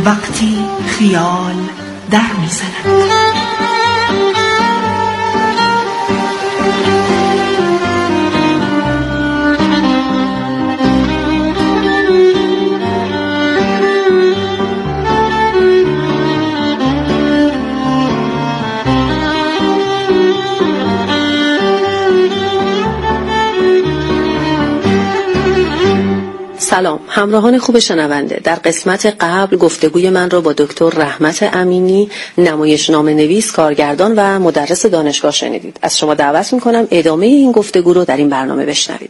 وقتی خیال در میزند. سلام همراهان خوب شنونده، در قسمت قبل گفتگوی من را با دکتر رحمت امینی، نمایشنامه نویس، کارگردان و مدرس دانشگاه شنیدید. از شما دعوت میکنم ادامه این گفتگو رو در این برنامه بشنوید.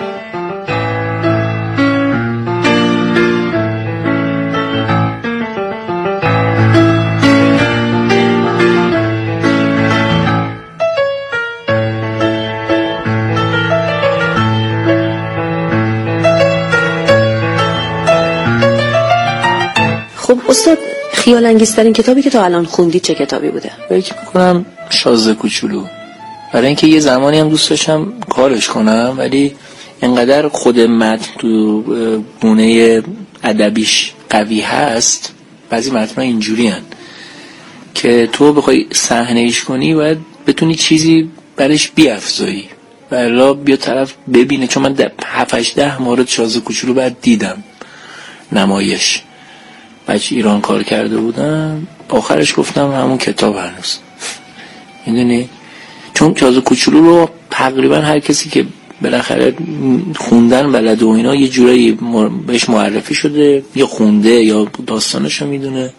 خب استاد، خیال انگیزترین کتابی که تا الان خوندید چه کتابی بوده؟ فکر می‌کنم شازده کوچولو. برای اینکه یه زمانی هم دوست داشتم کارش کنم، ولی انقدر خود متن تو گونه ادبیش قوی هست، بعضی متن‌ها اینجوریان که تو بخوای صحنه‌ایش کنی باید بتونی چیزی برش بیافزایی و الا بیا طرف ببینه. چون من 7-8 مورد شازده کوچولو بعد دیدم نمایش، بچه ایران کار کرده بودم، آخرش گفتم همون کتاب هنوز میدونی، چون شازده کوچولو رو تقریبا هر کسی که بالاخره خوندن بلده و اینا یه جورایی بهش معرفی شده یا خونده یا داستانشو میدونه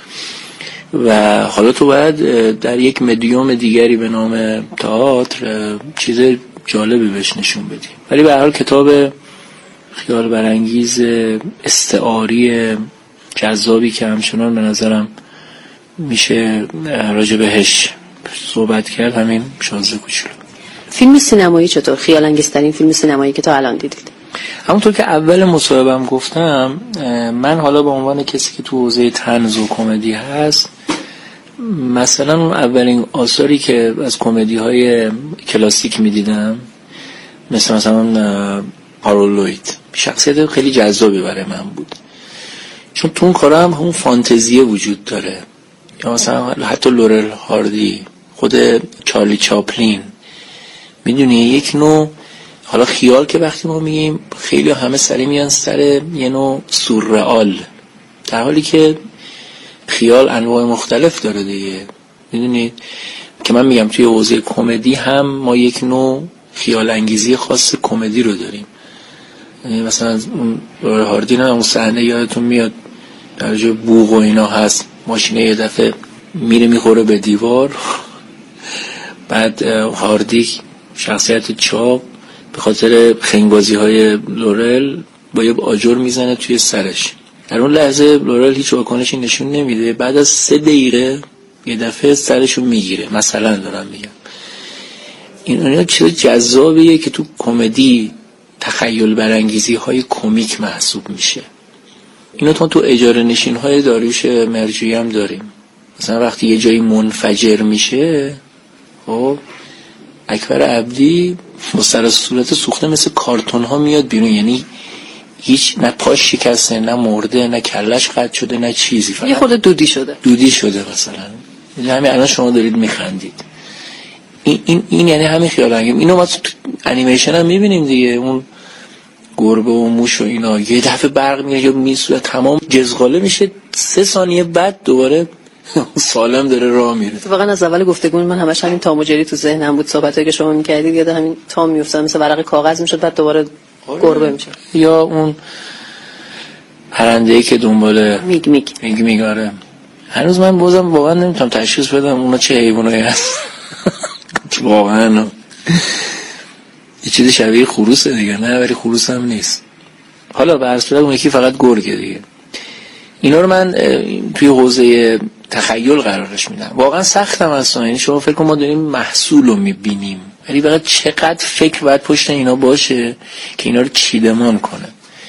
و حالا تو باید در یک مدیوم دیگری به نام تئاتر چیز جالبی بهش نشون بدی. ولی به هر حال کتاب خیال برانگیز استعاری جذابی که همچنان به نظرم میشه راجع بهش صحبت کرد، همین شازده کوچولو. فیلم سینمایی چطور؟ خیال انگیزترین فیلم سینمایی که تا الان دیدید؟ همونطور که اول مصاحبه‌ام گفتم، من حالا به عنوان کسی که تو حوزه طنز و کمدی هست، مثلا اولین آثاری که از کمدی‌های کلاسیک می‌دیدم مثلا پارولوید، شخصیت خیلی جذابی برای من بود، چون تو اون کارا هم اون فانتزیه وجود داره. یا مثلا حتی لورل هاردی، خود چارلی چاپلین، میدونی یک نوع، حالا خیال که وقتی ما میگیم خیلی همه سری میان سر یه نوع سورئال، در حالی که خیال انواع مختلف داره دیگه، میدونید که من میگم توی حوزه کمدی هم ما یک نوع خیال انگیزی خاص کمدی رو داریم. مثلا اون لورل هاردی نه، اون صحنه یادتون میاد در جای بوق و اینا هست، ماشینه یه دفعه میره میخوره به دیوار، بعد هاردی شخصیت چاپ به خاطر خنگبازی های لورل با یه آجر میزنه توی سرش. در اون لحظه لورل هیچ واکنشی نشون نمیده، بعد از 3 دقیقه یه دفعه سرشو میگیره. مثلا دارم میگم این چیز جذابیه که تو کمدی تخیل برانگیزی های کمیک محسوب میشه. اینو تو اجاره نشین های داریوش مرجویی هم داریم. مثلا وقتی یه جایی منفجر میشه، خب اکبر عبدی با سر صورت سوخته مثل کارتون ها میاد بیرون، یعنی هیچ نه پاش شکسته، نه مرده، نه کلش قطع شده، نه چیزی، فقط یه خود دودی شده مثلا. یعنی همین الان شما دارید میخندید. این یعنی همین خیال انگیز. اینو ما تو انیمیشن هم میبینیم دیگه، اون گربه و موش و اینا یه دفعه برق میاد یا میسوزه، تمام جزغاله میشه، 3 ثانیه بعد دوباره سالم داره راه میره. واقعا از اول گفتگو من همش همین تام و جری تو ذهنم بود، صحبتایی که شما میکردید، یاد همین تام میافتاد، مثل ورق کاغذ میشد بعد دوباره گربه میشه. یا اون پرنده‌ای که دنبال میگ آره. هنوز من بازم واقعا نمیتونم تشخیص بدم اونا چه حیوانایی هست. واقعا یه چیز شبیه خروسه دیگه، نه ولی خروس هم نیست. حالا به هر صورت اون یکی فقط گرگه دیگه. اینا رو من توی حوزه تخیل قرارش میدم. واقعا سختم اصلا، یعنی شما فکر کن ما داریم محصول رو میبینیم، ولی فقط چقدر فکر باید پشت اینا باشه که اینا رو چیدمان کنه.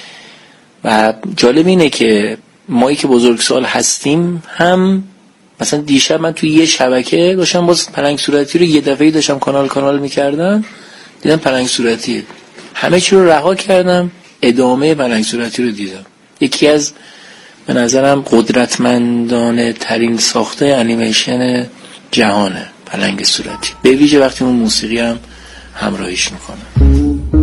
و جالب اینه که مایی که بزرگسال هستیم هم، مثلا دیشب من توی یه شبکه داشتم باز پلنگ صورتی رو یه دفعه داشتم کانال میکردم، دیدم پلنگ صورتیه، همه چی رو رها کردم، ادامه پلنگ صورتی رو دیدم. یکی از به نظرم قدرتمندانه ترین ساخته انیمیشن جهانه پلنگ صورتی، به ویژه وقتی اون موسیقی هم همراهیش میکنه.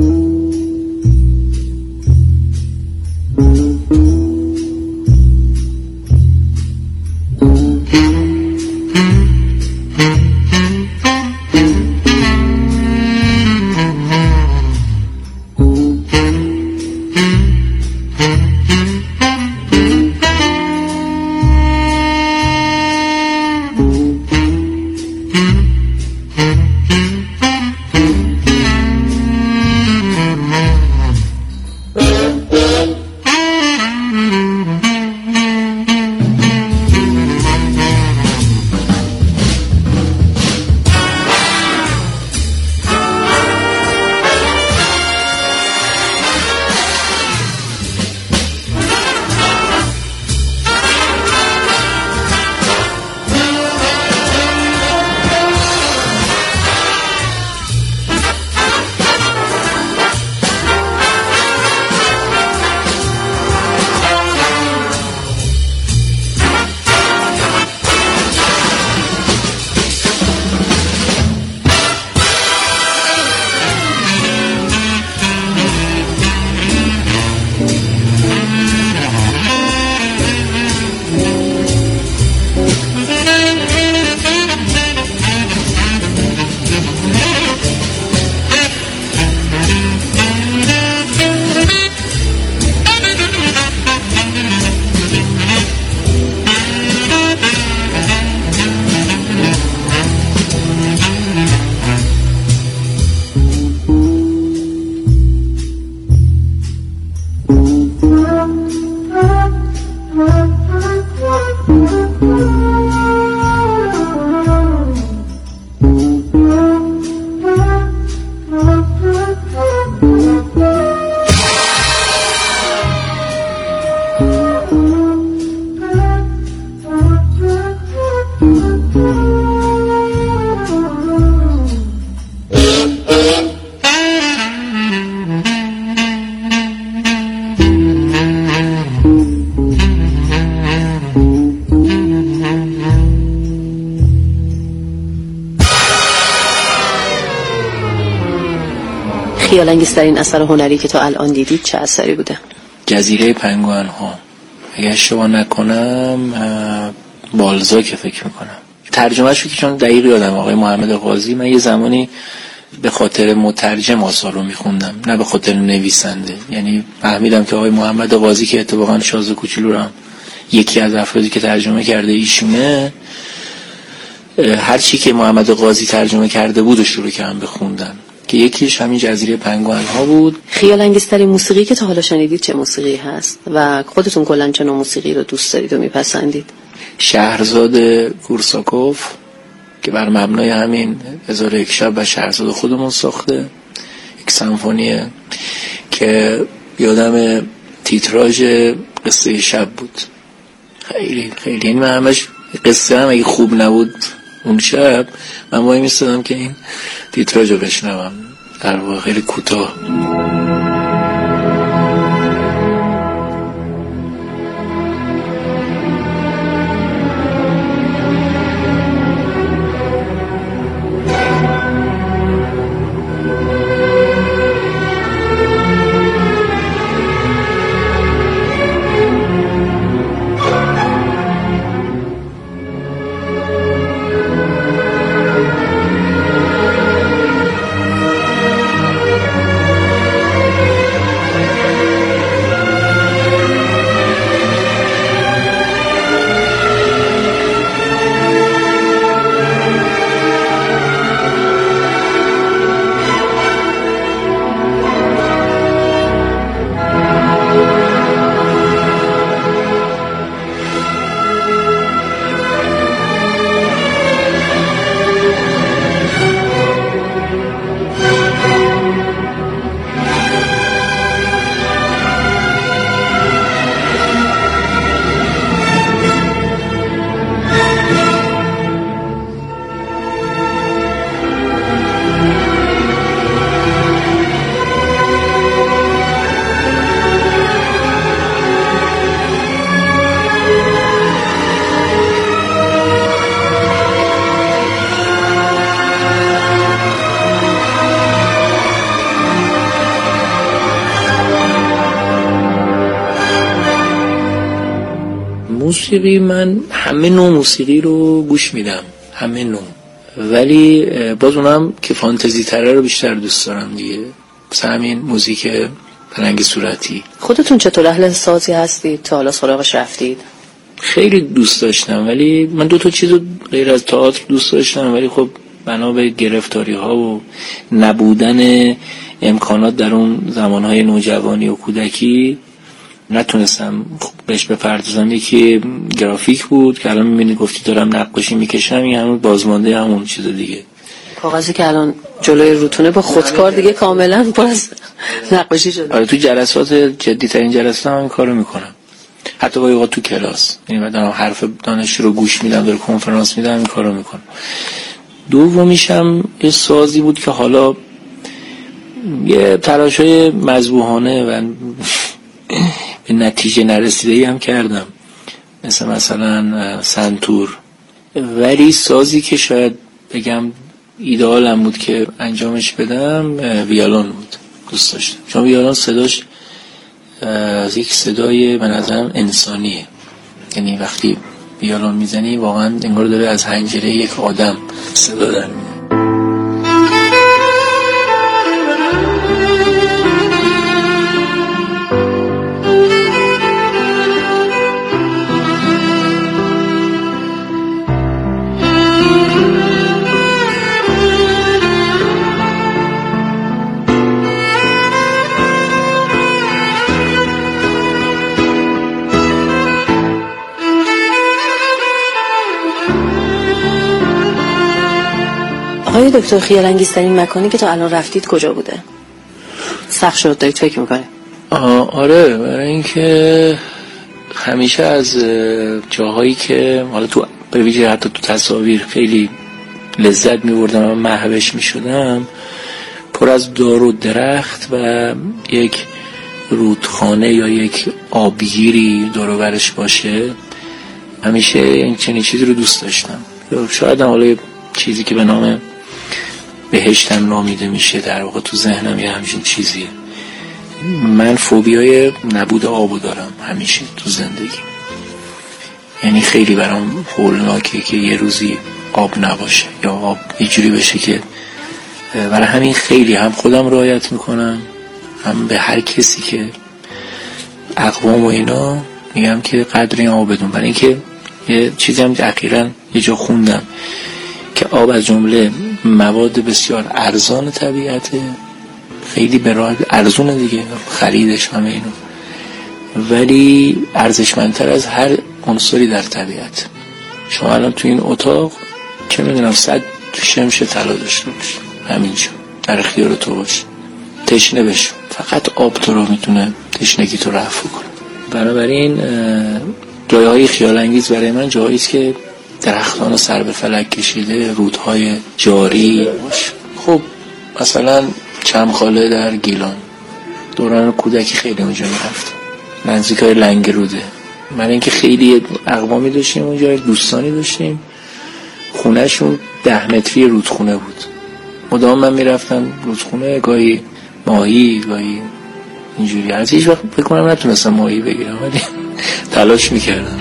خیال‌انگیزترین اثر هنری که تا الان دیدید چه اثری بوده؟ جزیره پنگوئن ها، اگه اشتباه نکنم بالزاک فکر میکنم. ترجمه‌شو که چون دقیق یادم آقای محمد قاضی، من یه زمانی به خاطر مترجم آثار رو میخوندم نه به خاطر نویسنده، یعنی فهمیدم که آقای محمد قاضی که اتفاقا شازده کوچولو رو هم یکی از افرادی که ترجمه کرده ایشونه، هر چی که محمد قاضی ترجمه کرده بود شروع کردم بخوندم که یکیش همین جزیره پنگوئن ها بود. خیال‌انگیزترین موسیقی که تا حالا شنیدید چه موسیقی هست و خودتون کلاً چه نوع موسیقی رو دوست دارید و میپسندید؟ شهرزاد کورساکوف که بر مبنای همین 1001 شب و شهرزاد خودمون ساخته، یک سمفونیه که یادم تیتراژ قصه شب بود. خیلی خیلی، یعنی من همش قصه هم اگه خوب نبود اون شب من وای میستادم که این تیتراژ رو بشنوم، در واقع خیلی کوتاه. موسیقی من همه نوع موسیقی رو گوش میدم، همه نوع، ولی باز اونم که فانتزی تره رو بیشتر دوست دارم دیگه. مثلا همین موزیک پلنگ صورتی. خودتون چطور اهل سازی هستید؟ تا حالا سراغش رفتید؟ خیلی دوست داشتم، ولی من 2 چیز رو غیر از تئاتر دوست داشتم، ولی خب بنا به گرفتاری ها و نبودن امکانات در اون زمانهای نوجوانی و کودکی نتونستم بهش بپردازم. یکی گرافیک بود که الان میبینید گفتی دارم نقاشی میکشم، این همون بازمانده همون چیز دیگه. کاغذی که الان جلوی روتونه با خودکار دیگه کاملا پر از نقاشی شده. آره تو جلسات جدی ترین جلسات هم این کارو میکنم، حتی گاهی اوقات تو کلاس، یعنی بعدم حرف دانشجو رو گوش میدم، داره کنفرانس میدم، این کارو میکنم. دومیشم یه سازی بود که حالا یه تلاشای مذبوحانه و به نتیجه نرسیده‌ای هم کردم، مثلا سنتور، ولی سازی که شاید بگم ایدئالم بود که انجامش بدم ویولون بود. دوست داشتم چون ویولون صداش یک صدای به نظرم انسانیه، یعنی وقتی ویولون میزنی واقعا انگار داره از حنجره یک آدم صدا در میاد. آقای دکتر، خیال انگیزترین مکانی که تا الان رفتید کجا بوده؟ سخت شد دارید فکر میکنید؟ آره، برای اینکه همیشه از جاهایی که حالا تو به ویژه حتی تو تصاویر خیلی لذت میبردم و محوش میشدم، پر از دار و درخت و یک رودخانه یا یک آبگیری دور و برش باشه، همیشه این چنین چیزی رو دوست داشتم. شاید حالا چیزی که به نام بهشتم نامیده میشه در واقع تو ذهنم یه همچین چیزیه. من فوبیای نبود آبو دارم همیشه تو زندگی، یعنی خیلی برام هولناکه که یه روزی آب نباشه یا آب یه جوری بشه که برای همین خیلی هم خودم رعایت میکنم، هم به هر کسی که اقوام و اینا میگم که قدر این آب بدون. برای اینکه یه چیزی هم اخیراً یه جا خوندم که آب از جمله مواد بسیار ارزان طبیعته، خیلی به راه ارزونه دیگه خریدش همه اینو، ولی ارزشمندتر از هر عنصری در طبیعت. شما الان تو این اتاق چه میدونم 100 شمش طلا داشته باشی، همینجا در اختیار تو باشه، تشنه بشو، فقط آب تو رو میتونه تشنگی تو رفع کنه. بنابراین جایهای خیال انگیز برای من جایی است که درختان سر به فلک کشیده، رودهای جاری باشه. خب مثلا چمخاله در گیلان، دوران کودکی خیلی اونجا میرفتم، نزدیکای لنگروده. من اینکه خیلی اقوامی داشتیم اونجا، دوستانی داشتیم، خونهشون 10 متری رودخونه بود، مدام من میرفتم رودخونه، گاهی ماهی گاهی اینجوری. از هیچ وقت فکر کنم نتونستم ماهی بگیرم ولی تلاش میکردم.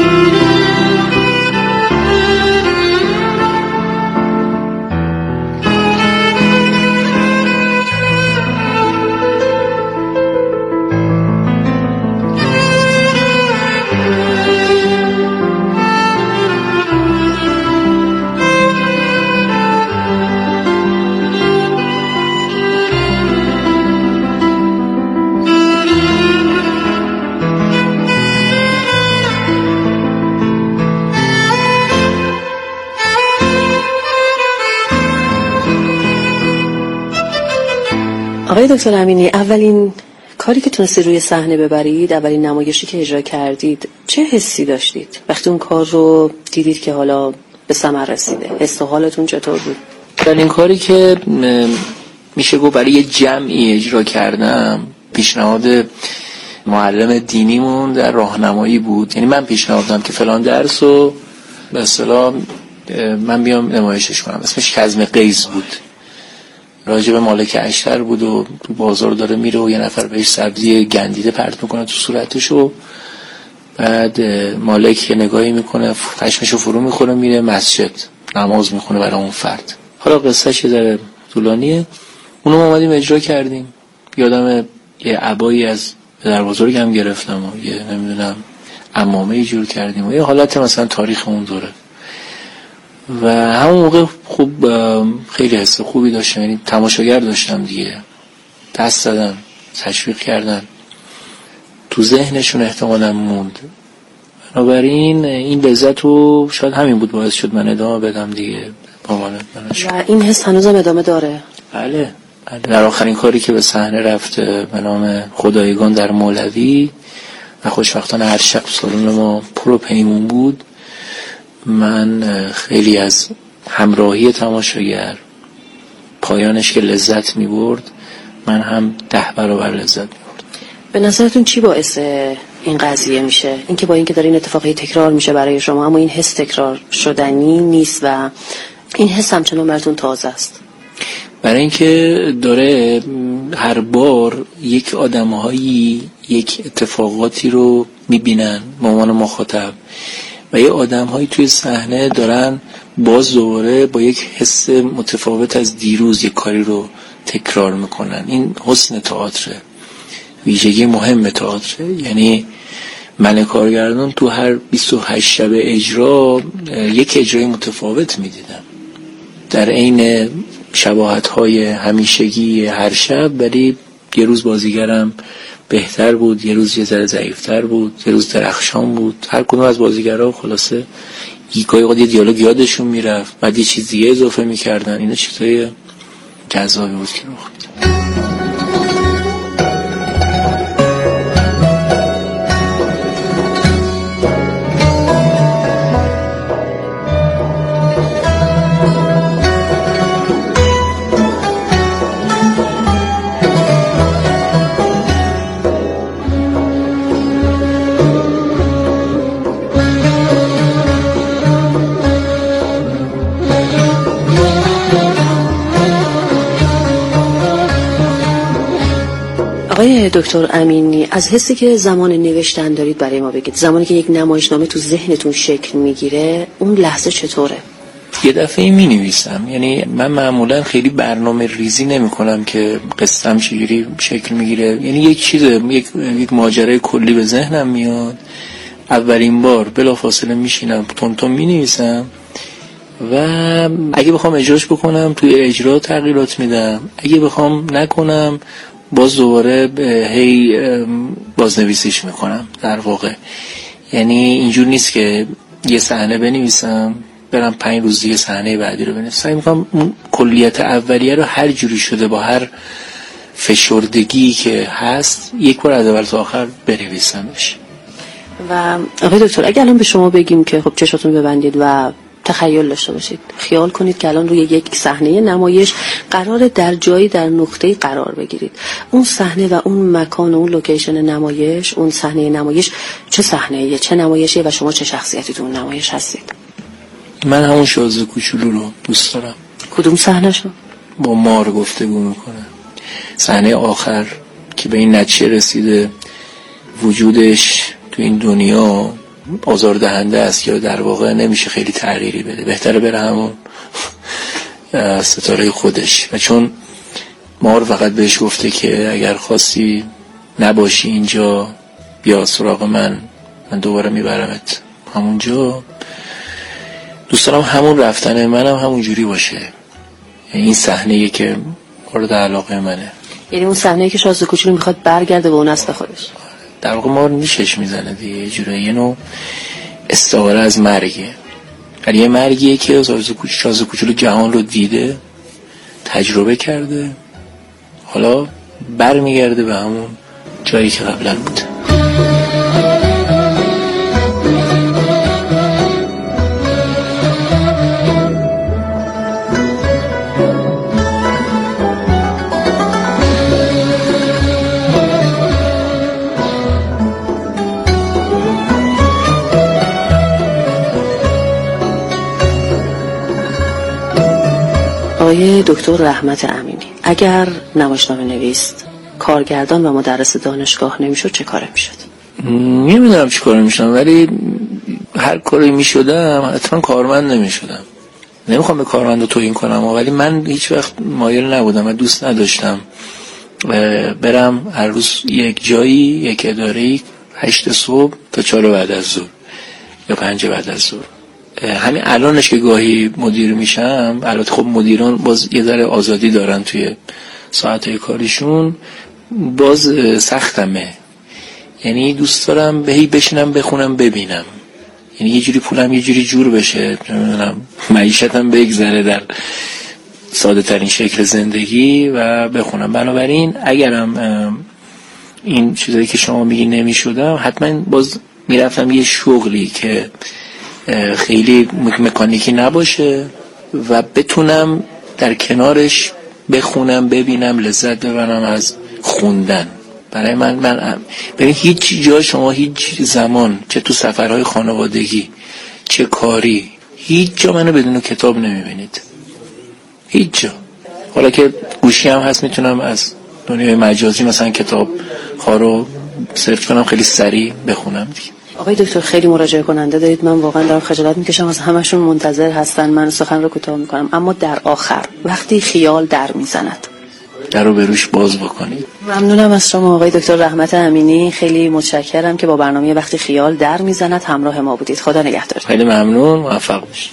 آقای دکتر امینی، اولین کاری که تونستی روی صحنه ببرید، اولین نمایشی که اجرا کردید، چه حسی داشتید وقتی اون کار رو دیدید که حالا به ثمر رسیده؟ حس و حالتون چطور بود؟ اولین کاری که میشه گفت برای یه جمعی اجرا کردم، پیشنهاد معلم دینیمون در راهنمایی بود. یعنی من پیشنهاد دادم که فلان درس رو به اصطلاح من بیام نمایشش کنم. اسمش کظم قیس بود، راجع به مالک اشتر بود و تو بازار داره میره و یه نفر بهش سبزی گندیده پرت میکنه تو صورتش و بعد مالک یه نگاهی میکنه، خشمشو فرو میخوره، میره مسجد نماز میخونه برای اون فرد. حالا قصهش یه ذره طولانیه. اونو ما اومدیم اجرا کردیم. یادم یه عبایی از پدر بزرگم گرفتم و یه نمیدونم عمامه جور کردیم و یه حالت مثلا تاریخ اون دوره و همون موقع خوب خیلی حس خوبی داشتم، یعنی تماشاگر داشتم دیگه، دست زدن، تشویق کردن، تو ذهنشون احتمالاً موند. بنابراین این لذت رو شاید همین بود باعث شد من ادامه بدم دیگه. و این حس هنوزم ادامه داره؟ بله. در آخرین کاری که به صحنه رفته به نام خدایگان در مولوی و خوشبختانه هر شب سالن ما پرو پیمون بود، من خیلی از همراهی تماشاگر، پایانش که لذت می برد، من هم 10 برابر لذت می برد. به نظرتون چی باعث این قضیه میشه؟ اینکه با اینکه داره این اتفاقی تکرار میشه برای شما اما این حس تکرار شدنی نیست و این حس همچنان براتون تازه است؟ برای اینکه داره هر بار یک آدم‌هایی یک اتفاقاتی رو میبینن به عنوان مخاطب و یه آدم‌هایی توی صحنه دارن باز دوباره با یک حس متفاوت از دیروز یک کاری رو تکرار میکنن. این حسن تئاتره، ویژگی مهم تئاتره. یعنی من کارگردان تو هر 28 شب اجرا یک اجرای متفاوت میدیدم در عین شباهت‌های همیشگی هر شب، ولی یه روز بازیگرم بهتر بود، یه روز یه ذره ضعیف‌تر بود، یه روز درخشان بود. هر کدوم از بازیگرا خلاصه گاهی یه دیالوگ یادشون میرفت، بعد یه چیز دیگه اضافه می‌کردن. اینا چیزای جذابی بود که رخ می‌داد. آقای دکتر امینی، از حسی که زمان نوشتن دارید برای ما بگید. زمانی که یک نمایشنامه تو ذهنتون شکل میگیره اون لحظه چطوره؟ یه دفعه می نویسم. یعنی من معمولا خیلی برنامه ریزی نمی کنم که قصه‌ام چجوری شکل میگیره. یعنی یک چیز یک ماجرای کلی به ذهنم میاد، اولین بار بلافاصله میشینم تون می نویسم و اگه بخوام اجراش بکنم توی اجرا تغییرات میدم، اگه بخوام نکنم باز دوباره هی بازنویسیش میکنم. در واقع یعنی اینجور نیست که یه صحنه بنویسم برم 5 روز دیگه صحنه بعدی رو بنویسم. سعی میکنم اون کلیت اولیه رو هر جوری شده با هر فشردگی که هست یک بار از اول تا آخر بنویسمش. و آقای دکتر اگه الان به شما بگیم که خب چشاتون ببندید و تخیل داشته باشید، خیال کنید که الان روی یک صحنه نمایش قراره در جایی در نقطه‌ای قرار بگیرید، اون صحنه و اون مکان و اون لوکیشن نمایش، اون صحنه نمایش چه صحنه‌ایه، چه نمایشیه و شما چه شخصیتی تو اون نمایش هستید؟ من همون شازده کوچولو رو دوست دارم. کدوم صحنه‌شو؟ با مار گفتگو میکنه. صحنه آخر که به این نتیجه رسیده وجودش تو این دنیا آزاردهنده است یا در واقع نمیشه خیلی تغییری بده، بهتره بره همون ستاره خودش. و چون مار فقط بهش گفته که اگر خواستی نباشی اینجا بیا سراغ من دوباره میبرمت همونجا، دوست دارم همون رفتن منم همون جوری باشه. این صحنه‌ای که مورد علاقه منه. یعنی اون صحنه‌ای که شازده کوچولو میخواد برگرده به اون اصل خودش. در واقع مار نیشش میزنه دیگه، یه جوری یه نوع استعاره از مرگه. ولی یه مرگیه که شازده کوچولو جهان رو دیده، تجربه کرده، حالا برمیگرده به همون جایی که قبلا بوده. آقای دکتر رحمت امینی، اگر نمایشنامه نویس، کارگردان و مدرس دانشگاه نمیشد چه کاره میشد؟ نمیدونم چی کار میشدم، ولی هر کاری میشدم حتما کارمند نمیشدم. نمیخوام به کارمند توهین کنم، ولی من هیچ وقت مایل نبودم و دوست نداشتم برم هر روز یک جایی، یک اداره‌ای 8 صبح تا 4 بعد از ظهر یا 5 بعد از ظهر. همین الانش که گاهی مدیر میشم، البته خب مدیران باز یه ذره آزادی دارن توی ساعتهای کاریشون، باز سختمه. یعنی دوست دارم بشینم بخونم ببینم، یعنی یه جوری پولم یه جوری جور بشه، نمیدونم معیشتم بگذره در ساده ترین شکل زندگی و بخونم. بنابراین اگرم این چیزایی که شما میگی نمیشدم، حتما باز میرفتم یه شغلی که خیلی مکانیکی نباشه و بتونم در کنارش بخونم ببینم، لذت ببرم از خوندن. برای من ببین هیچ جا شما هیچ زمان، چه تو سفرهای خانوادگی چه کاری، هیچ جا منو بدون کتاب نمیبینید، هیچ جا. حالا که گوشی هم هست میتونم از دنیای مجازی مثلا کتاب ها رو سرچ کنم خیلی سریع بخونم دیگه. آقای دکتر خیلی مراجعه کننده دارید، من واقعا دارم خجالت میکشم، از همشون منتظر هستن، من سخن رو کوتاه میکنم. اما در آخر وقتی خیال در میزند، در رو به روش باز بکنید. ممنونم از شما آقای دکتر رحمت امینی، خیلی متشکرم که با برنامه وقتی خیال در میزند همراه ما بودید. خدا نگهدار. خیلی ممنون، موفق باشید.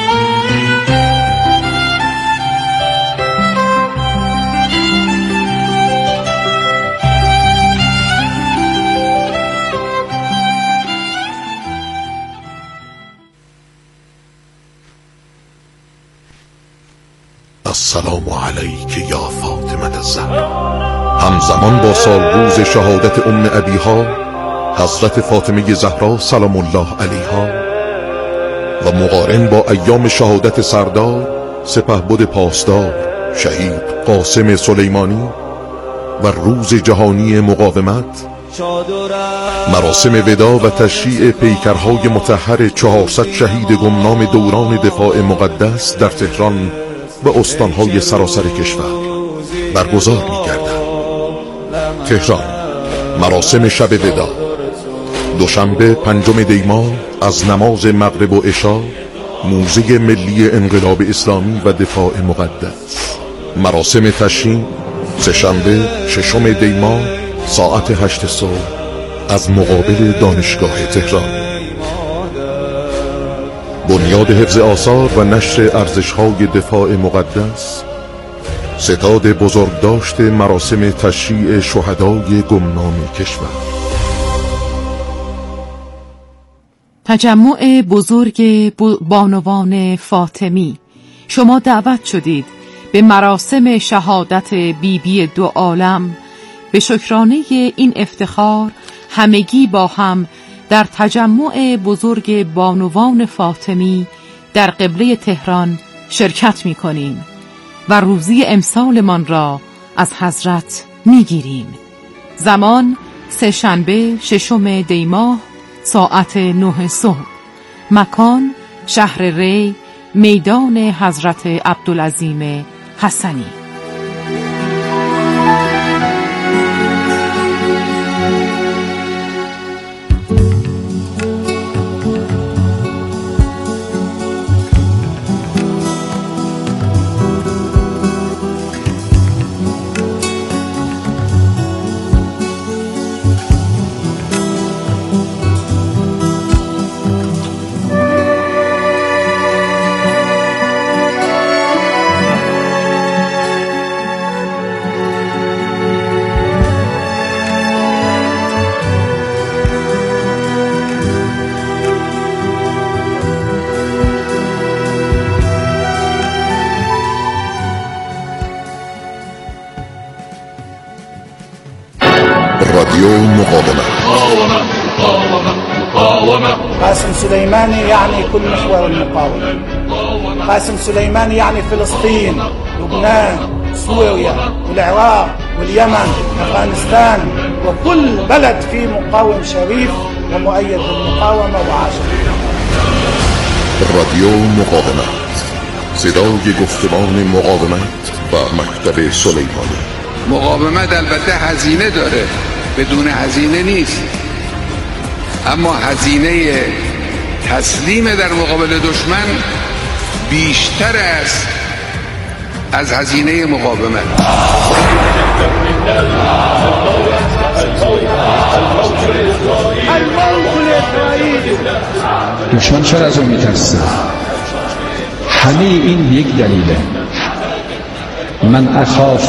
السلام علیک یا فاطمه الزهرا. همزمان با سالروز شهادت ام ابیها حضرت فاطمه زهرا سلام الله علیها و مقارن با ایام شهادت سردار سپهبد پاسدار شهید قاسم سلیمانی و روز جهانی مقاومت، مراسم ودا و تشییع پیکرهای مطهر 400 شهید گمنام دوران دفاع مقدس در تهران و استانهای سراسر کشور برگزار می‌گردد. تهران، مراسم شب ودا، دوشنبه 5 دی ماه از نماز مغرب و عشا، موزه ملی انقلاب اسلامی و دفاع مقدس. مراسم تشییع سه‌شنبه 6 دی ماه ساعت 8 صبح از مقابل دانشگاه تهران. بنیاد حفظ آثار و نشر ارزش‌های دفاع مقدس، ستاد بزرگداشت مراسم تشییع شهدای گمنام کشور. تجمع بزرگ بانوان فاطمی، شما دعوت شدید به مراسم شهادت بیبی دو عالم. به شکرانه این افتخار همگی با هم در تجمع بزرگ بانوان فاطمی در قبله تهران شرکت می کنیم و روزی امسالمان را از حضرت می گیریم. زمان سه‌شنبه 6 دی ماه ساعت 9 صبح. مکان شهر ری، میدان حضرت عبدالعظیم حسنی. رادیو مقاومت. قاسم سليماني يعني كل محور المقاومة. قاسم سليماني يعني فلسطين، لبنان، سوريا والعراق واليمن، أفغانستان، وكل بلد فيه مقاوم شريف ومؤيد بالمقاومة وعاشق. رادیو مقاومت، صدای گفتمان مقاومت و مکتب سلیمانی. مقاومت البته هزینه داره، بدون هزینه نیست. اما هزینه تسلیم در مقابل دشمن بیشتر است از هزینه مقاومت. دشمن چرا از اون میترسه؟ همه این یک دلیله. من اخاف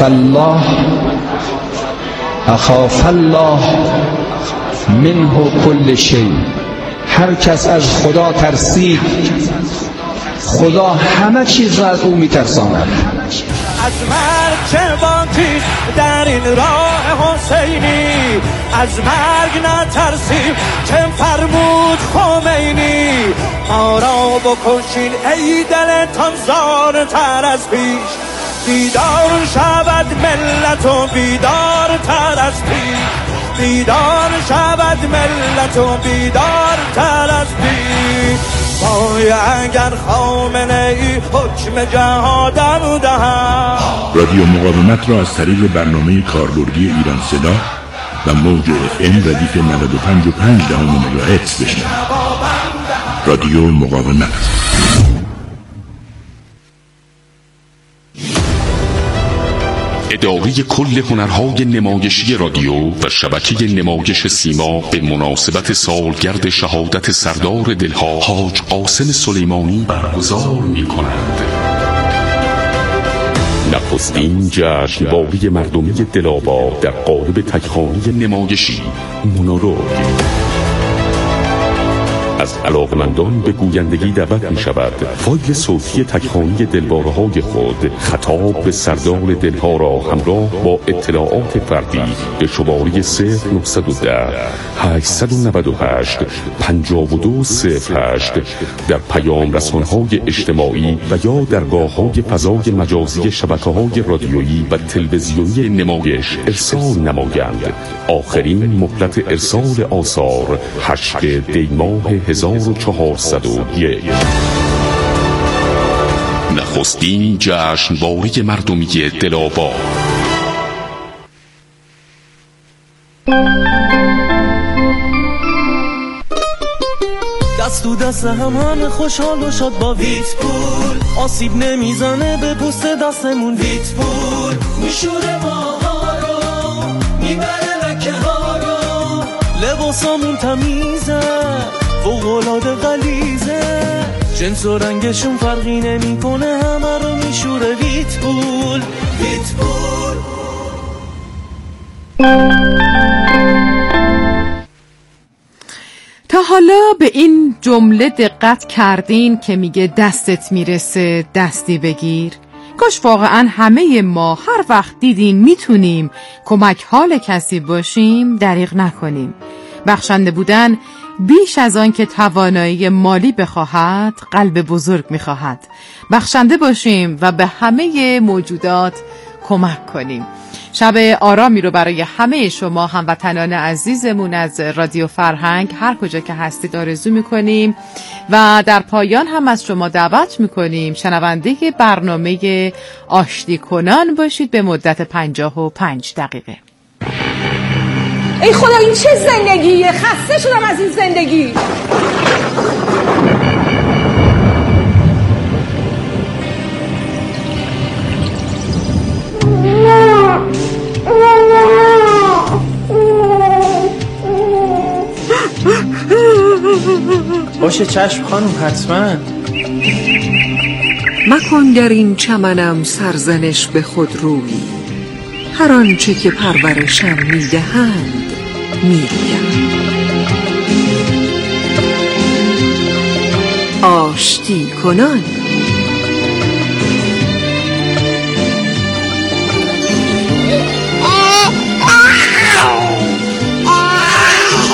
الله منه کل شیء. هر کس از خدا ترسید، خدا همه چیز را از او میترساند. از مرگ چه باکی در این راه حسینی، از مرگ نترسیم چه فرمود خمینی. ما را بکشین ای دلتان زارتر از پیش، بیدار شود ملت و بیدار تر از پیش، بیدار شود ملت و بیدار تر از پیش. وای اگر خامنه ای حکم جهادم دهد. رادیو مقاومت را از طریق برنامه کاربردی ایران صدا و موج FM ردیف 95.5 مگاهرتز بشنوید. رادیو مقاومت. اداره کل هنرهای نمایشی رادیو و شبکه نمایش سیما به مناسبت سالگرد شهادت سردار دلها حاج قاسم سلیمانی برگزار می‌کنند. نخستین جشنواره مردمی دل‌آباد در قالب تک‌خانه نمایشی مونولوگ. از علاقمندان به گویندگی دعوت می شود فایل صوتی تک‌خانی دلباره‌های خود خطاب به سردار دلها را همراه با اطلاعات فردی به شماره 0910 898 5208 در پیام رسانه‌های اجتماعی و یا درگاه‌های فضای مجازی شبکه‌های رادیویی و تلویزیونی نمایش ارسال نمایند. آخرین مهلت ارسال آثار 8 دی ماه 1401. نخستین جشنواره مردمی دل‌آباد. دست تو دست همه خوشحال و شاد با ویت پول، آسیب نمیزنه به پوست دستمون. ویت پول میشوره ماها رو، میبره لکه ها رو، لباسامون تمیزه فوق‌العاده غلیظه، جنس و رنگشون فرقی نمیکنه، همه رو میشوره. ویت پول، ویت پول. تا حالا به این جمله دقت کردین که میگه دستت میرسه دستی بگیر؟ کاش واقعا همه ما هر وقت دیدین میتونیم کمک حال کسی باشیم دریغ نکنیم. بخشنده بودن بیش از آن که توانایی مالی بخواهد قلب بزرگ میخواهد. بخشنده باشیم و به همه موجودات کمک کنیم. شب آرامی رو برای همه شما هموطنان عزیزمون از رادیو فرهنگ هر کجا که هستید آرزو میکنیم و در پایان هم از شما دعوت میکنیم شنونده برنامه آشتی کنان باشید به مدت 55 دقیقه. ای خدا این چه زندگیه؟ خسته شدم از این زندگی. باشه چشم خانم، حتما. مکن در این چمنم سرزنش به خود روی، هر آنچه که پرورشم میدهند میگویم. آشتی کنان.